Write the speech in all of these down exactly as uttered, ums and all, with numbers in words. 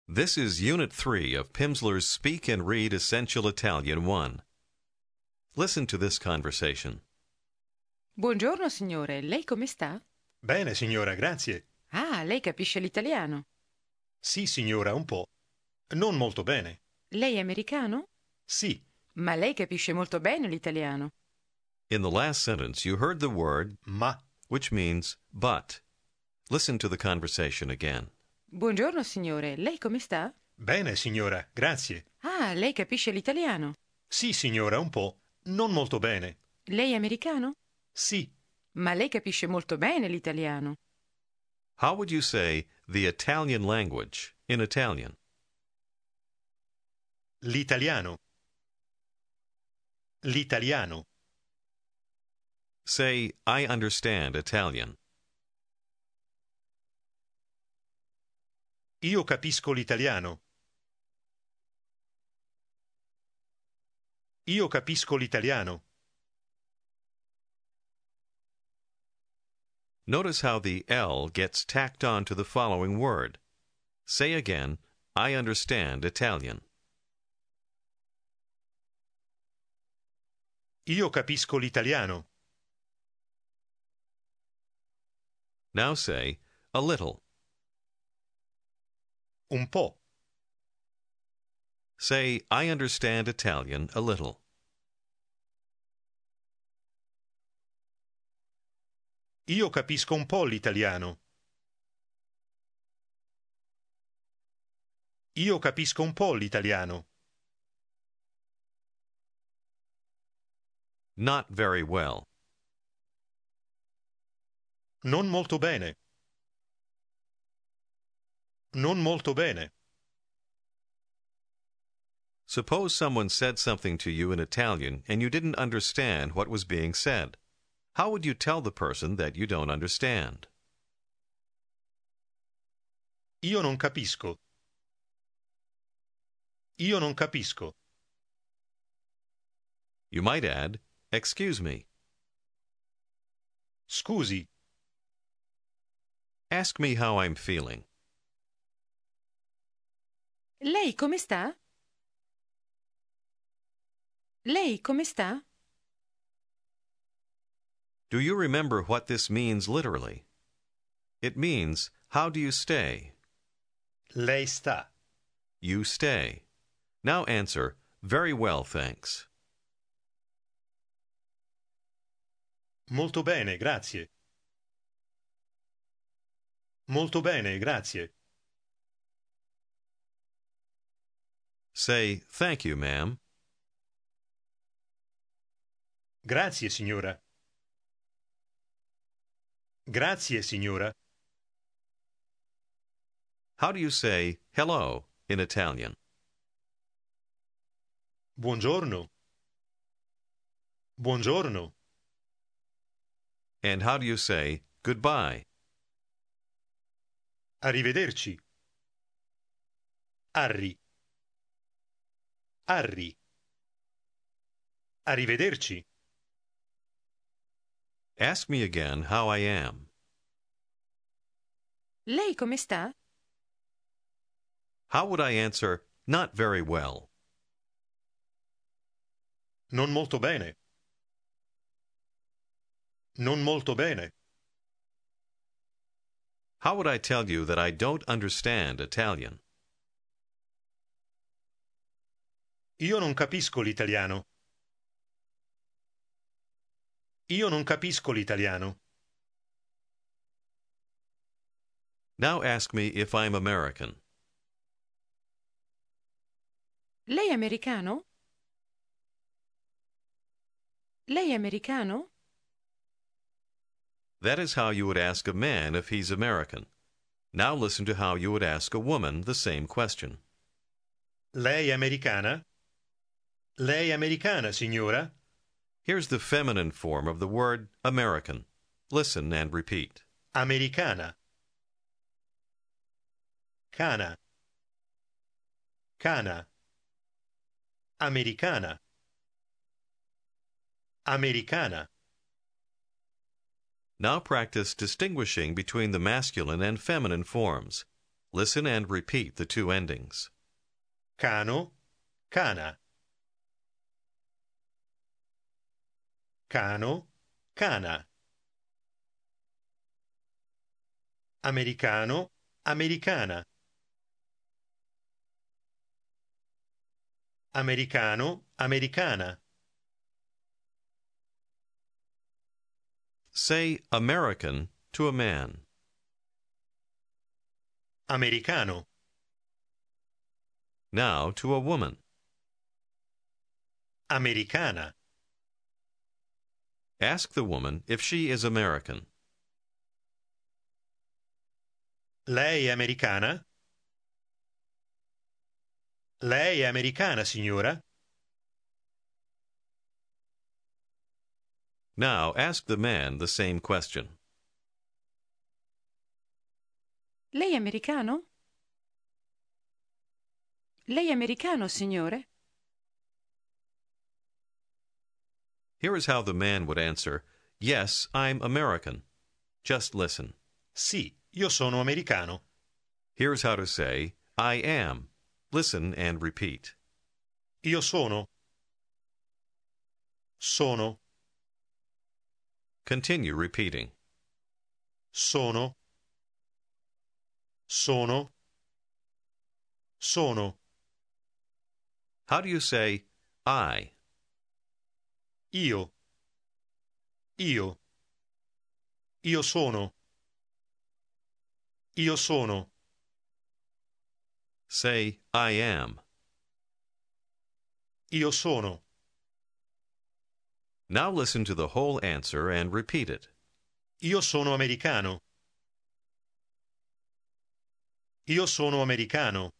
This is Unit three of Pimsleur's Speak and Read Essential Italian one. Listen to this conversation. Buongiorno signore, lei come sta? Bene, signora, grazie. Ah, lei capisce l'italiano. Sì, signora, un po'. Non molto bene. Lei è americano? Sì, Ma lei capisce molto bene l'italiano. In the last sentence, you heard the word ma. which means but. Listen to the conversation again. Buongiorno signore, lei come sta? Bene, signora, grazie. Ah, lei capisce l'italiano. Sì, signora, un po'. Non molto bene. Lei è americano? Sì, Ma lei capisce molto bene l'italiano. How would you say the Italian language in Italian? l'italiano. L'italiano. Say, I understand Italian. Io capisco l'italiano. Io capisco l'italiano. Notice how the L gets tacked on to the following word. Say again, I understand Italian. Io capisco l'italiano. Now say, a little. Un po'. Say, I understand Italian a little. Io capisco un po' l'italiano. Io capisco un po' l'italiano. Not very well. Non molto bene. Non molto bene. Suppose someone said something to you in Italian and you didn't understand what was being said. How would you tell the person that you don't understand? Io non capisco. Io non capisco. You might add, excuse me. Scusi, Ask me how I'm feeling. Lei come sta? Lei come sta? Do you remember what this means literally? It means, how do you stay? lei sta. You stay. Now answer, very well, thanks. Molto bene, grazie. Molto bene, grazie. Say, thank you, ma'am. Grazie, signora. Grazie, signora. How do you say hello in Italian? Buongiorno. Buongiorno. And how do you say goodbye? Arrivederci. Arri. Arri. Arrivederci. Ask me again how I am. Lei come sta? How would I answer, not very well? Non molto bene. Non molto bene. How would I tell you that I don't understand Italian? Io non capisco l'italiano. Io non capisco l'italiano. Now ask me if I'm American. Lei è americano? Lei è americano? That is how you would ask a man if he's American. Now listen to how you would ask a woman the same question. Lei è americana? Lei è americana, signora? Here's the feminine form of the word American. Listen and repeat. Americana. Cana. Cana. Americana. Americana. Now practice distinguishing between the masculine and feminine forms. Listen and repeat the two endings. Cano, cana. Cano, cana. Americano, americana. Americano, americana. Say American to a man. Americano. Now to a woman. Americana. Ask the woman if she is American. Lei è americana? Lei è americana, signora? Now ask the man the same question. Lei è americano? Lei è americano, signore? Here is how the man would answer, "Yes, I'm American." Just listen. Sì, io sono americano. Here's how to say, "I am." Listen and repeat. Io sono. Sono. Continue repeating. Sono. Sono. Sono. How do you say I? Io. Io. Io sono. Io sono. Say I am. Io sono. Now listen to the whole answer and repeat it. Io sono americano. Io sono americano.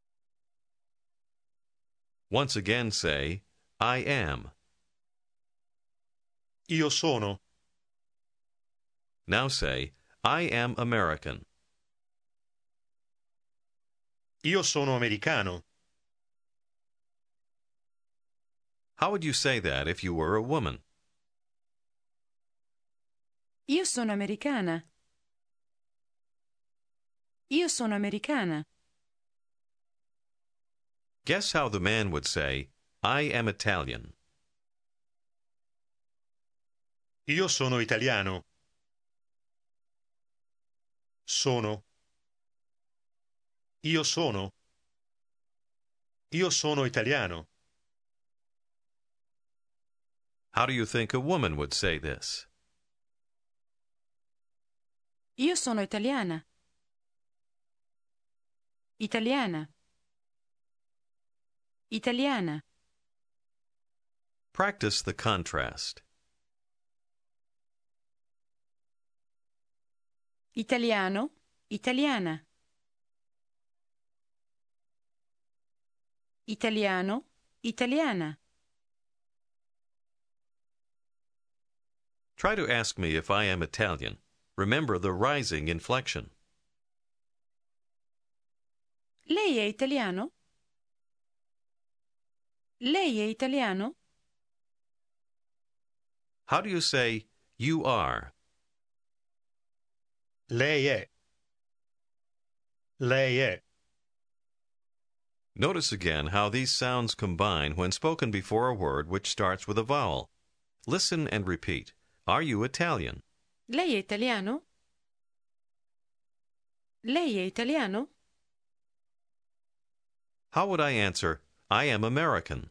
Once again say, I am. Io sono. Now say, I am American. Io sono americano. How would you say that if you were a woman? Io sono americana. Io sono americana. Guess how the man would say, I am Italian. Io sono italiano. Sono. Io sono. Io sono italiano. How do you think a woman would say this? Io sono italiana. Italiana. Italiana. Practice the contrast. Italiano. Italiana. Italiano. Italiana. Try to ask me if I am Italian. Remember the rising inflection. Lei è italiano? Lei è italiano? How do you say, you are? Lei è. Lei è. Notice again how these sounds combine when spoken before a word which starts with a vowel. Listen and repeat. Are you Italian? Lei è italiano? Lei è italiano? How would I answer, I am American?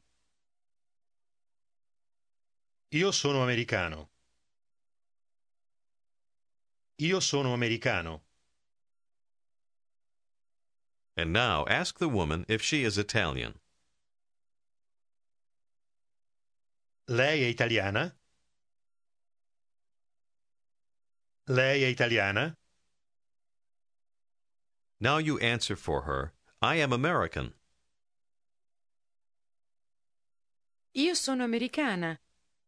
Io sono americano. Io sono americano. And now ask the woman if she is Italian. Lei è italiana? Lei è italiana? Now you answer for her, I am American. Io sono americana.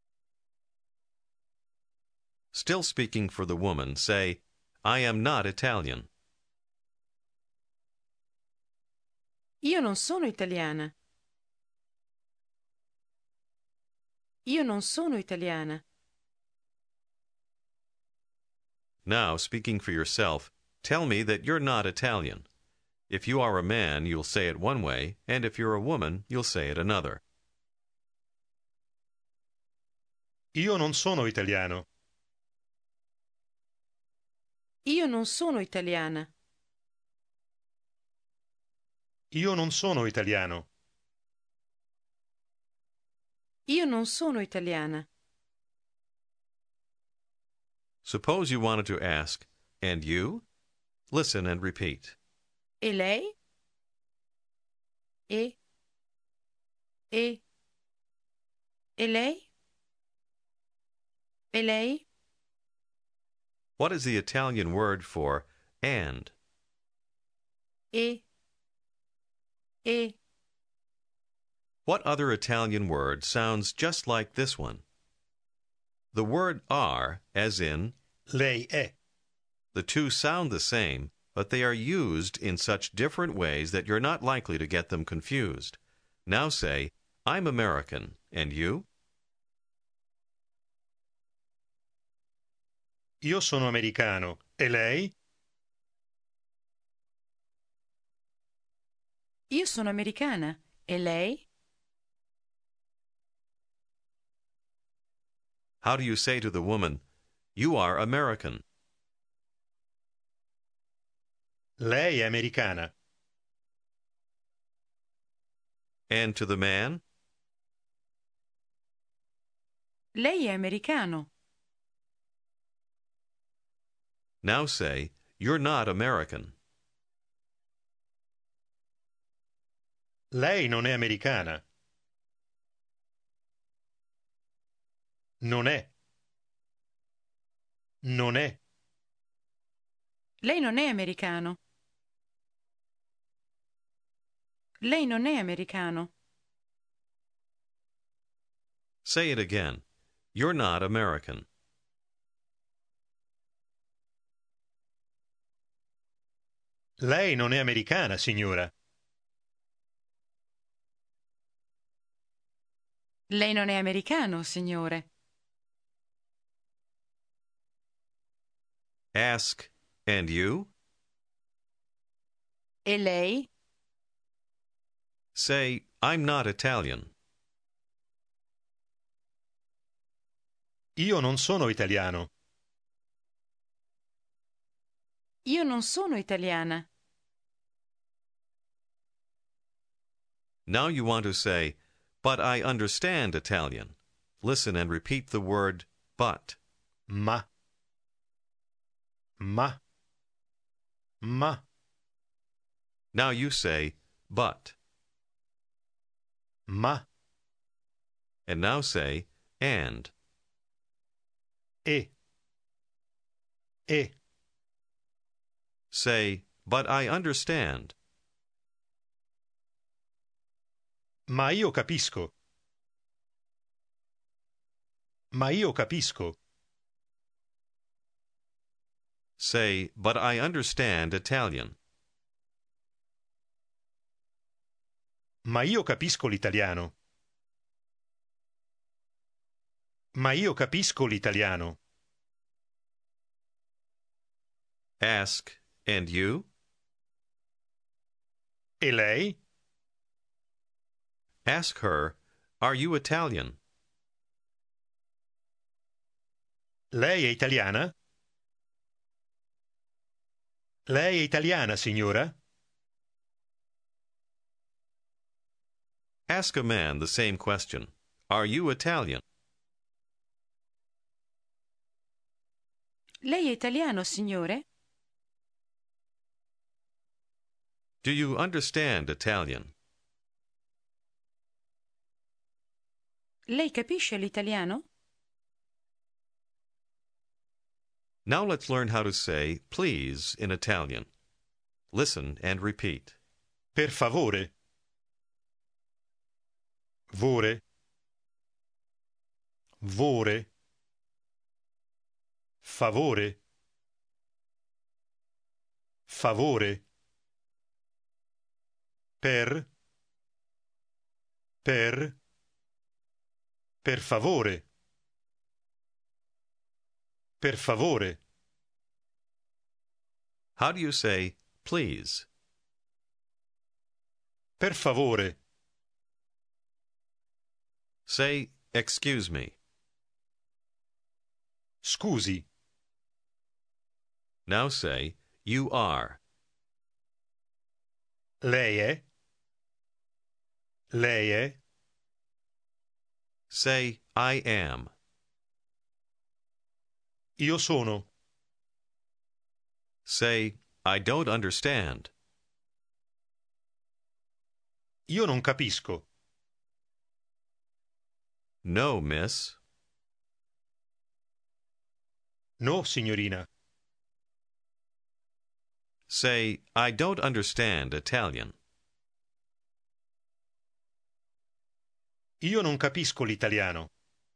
Still speaking for the woman, say, I am not Italian. Io non sono italiana. Io non sono italiana. Now, speaking for yourself, tell me that you're not Italian. If you are a man, you'll say it one way, and if you're a woman, you'll say it another. Io non sono italiano. Io non sono italiana. Io non sono italiano. Io non sono italiana. Suppose you wanted to ask, and you? Listen and repeat. E lei? E? E? E lei? E lei? What is the Italian word for and? E? E? What other Italian word sounds just like this one? The word are, as in, Lei è. the two sound the same, but they are used in such different ways that you're not likely to get them confused. Now say, I'm American, and you? Io sono americano. E lei? Io sono americana. E lei? How do you say to the woman, you are American? Lei è americana. And to the man? Lei è americano. Now say, you're not American. Lei non è americana. Non è. Non è. Lei non è americano. Lei non è americano. Say it again. You're not American. Lei non è americana, signora. Lei non è americano, signore. Ask, and you? E lei? Say, I'm not Italian. Io non sono italiano. Io non sono italiana. Now you want to say, but I understand Italian. Listen and repeat the word but. Ma. Ma. Ma. Now you say, but. Ma. And now say, and. E. E. Say, but I understand. Ma io capisco. Ma io capisco. Say, but I understand Italian. Ma io capisco l'italiano. Ma io capisco l'italiano. Ask, and you? E lei? Ask her, are you Italian? Lei è italiana? Lei è italiana, signora? Ask a man the same question. Are you Italian? Lei è italiano, signore? Do you understand Italian? Lei capisce l'italiano? Now let's learn how to say please in Italian. Listen and repeat. Per favore. Vore. Vore. Favore. Favore. Per. Per. Per favore. Per favore. How do you say please? Per favore. Say, excuse me. Scusi. Now say, you are. Lei è? Lei è? Say, I am. Io sono. Say, I don't understand. Io non capisco. No, miss. No, signorina. Say, I don't understand Italian. Io non capisco l'italiano.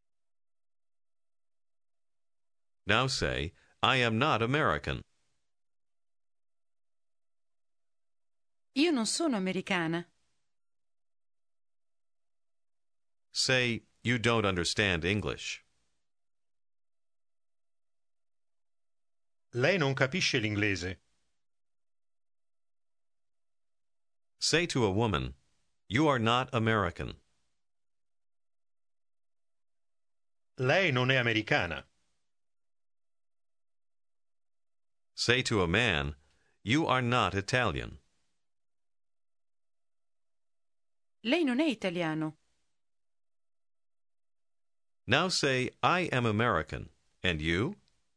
Now say, I am not American. Io non sono americana. Say, you don't understand English. Lei non capisce l'inglese. Say to a woman, you are not American. Lei non è americana. Say to a man, you are not Italian. Lei non è italiano. Now say, I am American. And you?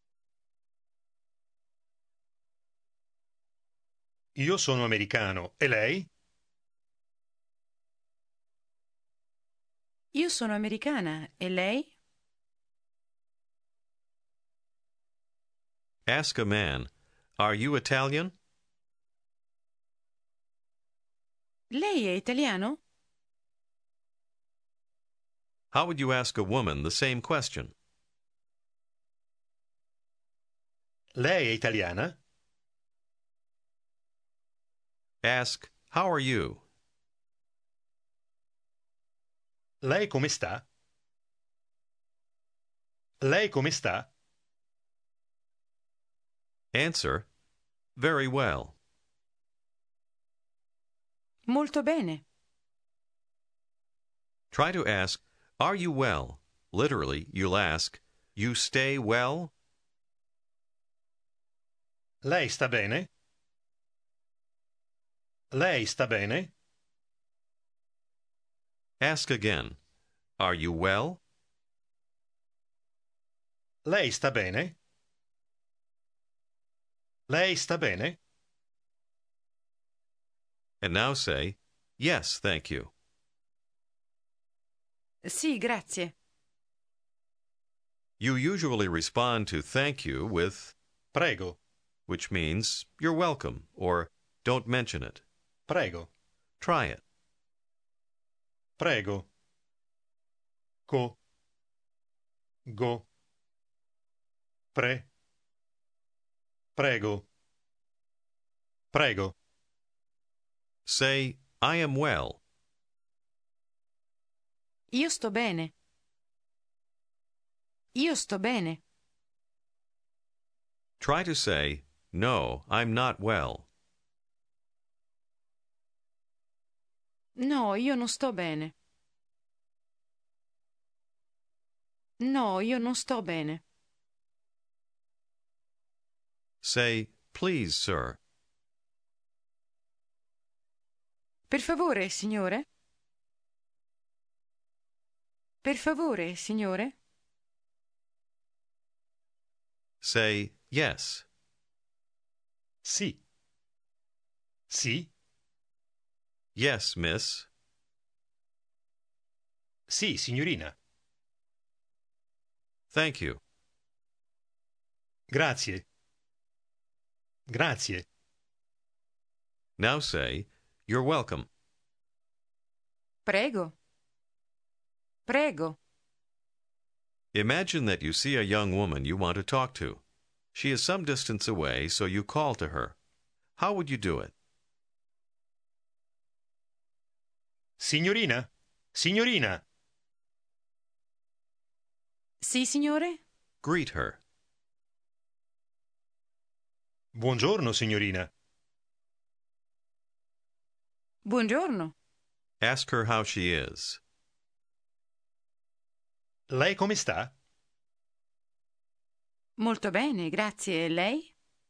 Io sono americano. E lei? Io sono americana. E lei? Ask a man, are you Italian? Lei è italiano? How would you ask a woman the same question? Lei è italiana? Ask, how are you? Lei come sta? Lei come sta? Answer, very well. Molto bene. Try to ask, are you well? Literally, you'll ask, you stay well? Lei sta bene? Lei sta bene? Ask again, are you well? Lei sta bene? Lei sta bene? And now say, yes, thank you. Sì, grazie. You usually respond to thank you with, Prego. which means you're welcome, or don't mention it. Prego. Try it. Prego. Co. Go. Pre. Prego. Prego. Say, I am well. Io sto bene. Io sto bene. Try to say, no, I'm not well. No, io non sto bene. No, io non sto bene. Say, please, sir. Per favore, signore? Per favore, signore? Say, yes. Sì. Sì. Yes, miss. Sì, signorina. Thank you. Grazie. Grazie. Now say, you're welcome. Prego. Prego. Imagine that you see a young woman you want to talk to. She is some distance away, so you call to her. How would you do it? Signorina? Signorina? Sì, signore? Greet her. Buongiorno, signorina. Buongiorno. Ask her how she is. Lei come sta? Molto bene, grazie. E lei?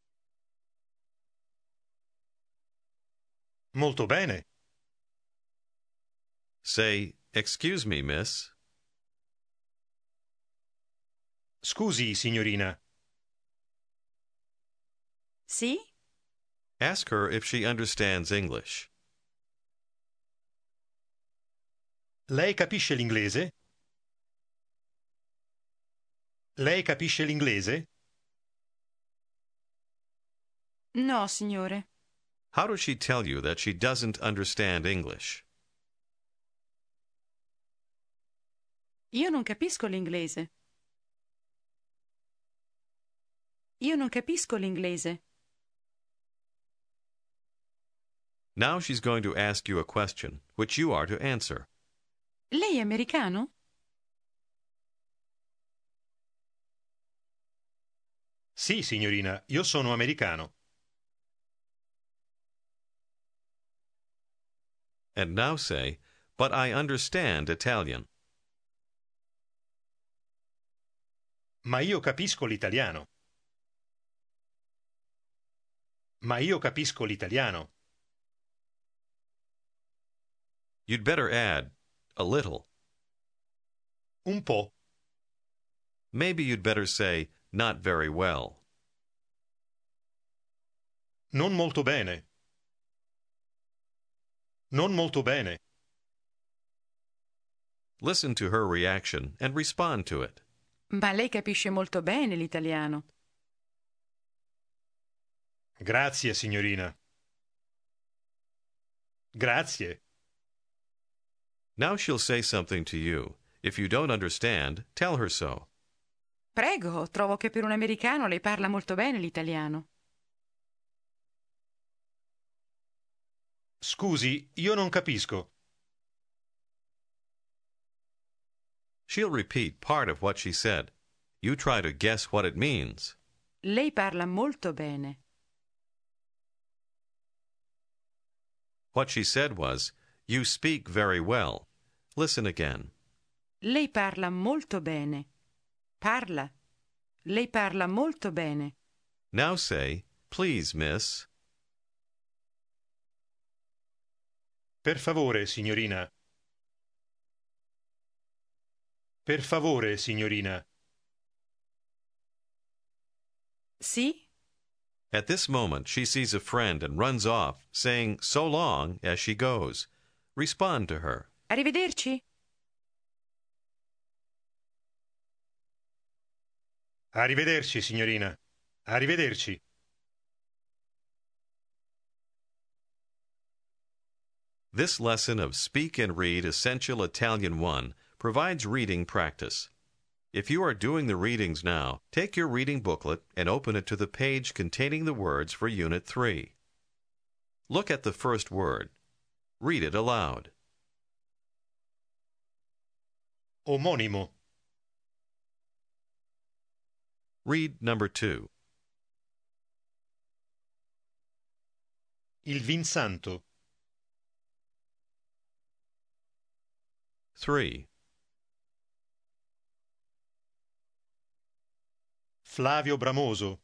Molto bene. Say, excuse me, miss. Scusi, signorina. Sì? Ask her if she understands English. Lei capisce l'inglese? Lei capisce l'inglese? No, signore. How does she tell you that she doesn't understand English? Io non capisco l'inglese. Io non capisco l'inglese. Now she's going to ask you a question, which you are to answer. Lei è americano? Sì, signorina, io sono americano. And now say, but I understand Italian. Ma io capisco l'italiano. Ma io capisco l'italiano. You'd better add, a little. Un po'. Maybe you'd better say, not very well. Non molto bene. Non molto bene. Listen to her reaction and respond to it. Ma lei capisce molto bene l'italiano. Grazie, signorina. Grazie. Now she'll say something to you. If you don't understand, tell her so. Prego, trovo che per un americano lei parla molto bene l'italiano. Scusi, io non capisco. She'll repeat part of what she said. You try to guess what it means. Lei parla molto bene. What she said was, you speak very well. Listen again. Lei parla molto bene. Parla. Lei parla molto bene. Now say, please, miss. Per favore, signorina. Per favore, signorina. Sì? At this moment, she sees a friend and runs off, saying so long as she goes. Respond to her. Arrivederci. Arrivederci, signorina. Arrivederci. This lesson of Speak and Read Essential Italian one provides reading practice. If you are doing the readings now, take your reading booklet and open it to the page containing the words for Unit three. Look at the first word. Read it aloud. Omonimo. Read number two. Il Vinsanto. Three. Flavio Bramoso.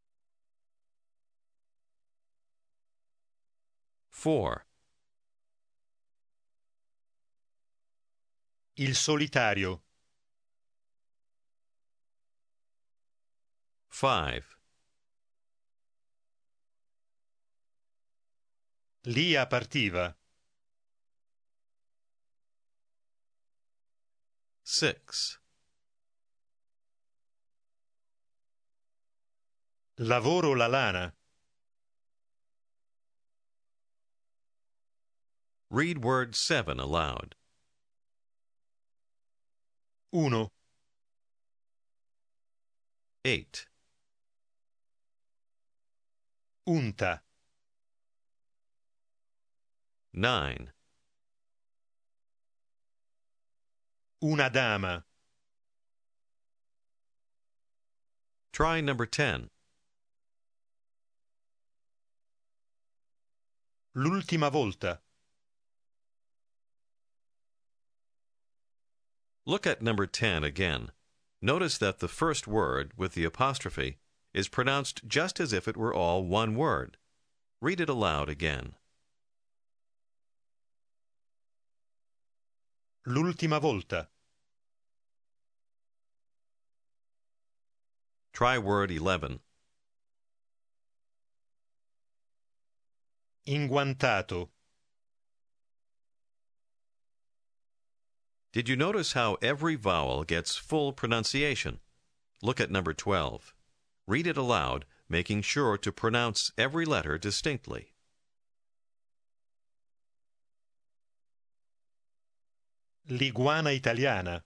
Four. Il Solitario. Five. Lia partiva. Six. Lavoro la lana. Read word seven aloud. Uno. Eight. Unta. Nine. Una dama. Try number ten. L'ultima volta. Look at number ten again. Notice that the first word with the apostrophe is pronounced just as if it were all one word. Read it aloud again. L'ultima volta. Try word eleven. Inguantato. Did you notice how every vowel gets full pronunciation? Look at number twelve. Read it aloud, making sure to pronounce every letter distinctly. L'iguana italiana.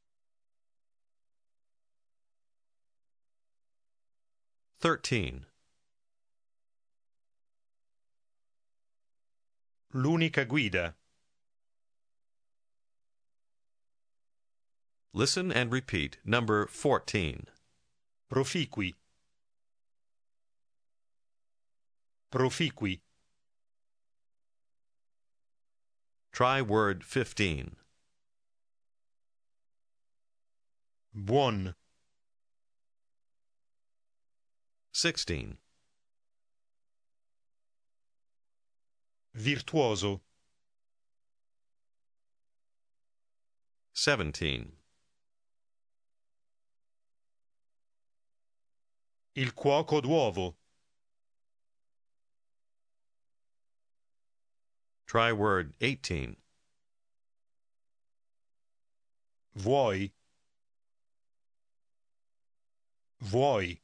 thirteen. L'unica guida. Listen and repeat number fourteen. Proficui. Proficui. Try word fifteen. Buon. sixteen. Virtuoso. seventeen. Il cuoco d'uovo. Try word eighteen. Vuoi. Vuoi.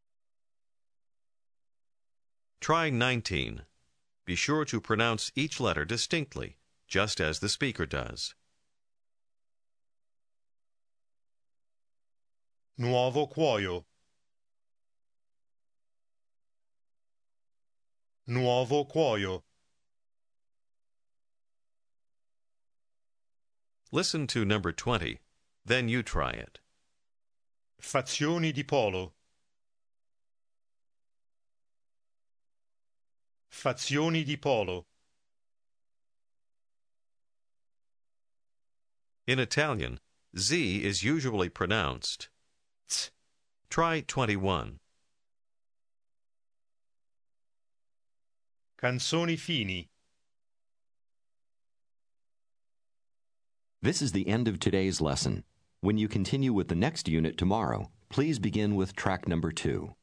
Try nineteen. Be sure to pronounce each letter distinctly, just as the speaker does. Nuovo cuoio. Nuovo cuoio. Listen to number twenty. Then you try it. Fazioni di polo. Fazioni di polo. In Italian, Z is usually pronounced Z. Try twenty-one. Canzoni fini. This is the end of today's lesson. When you continue with the next unit tomorrow, please begin with track number two.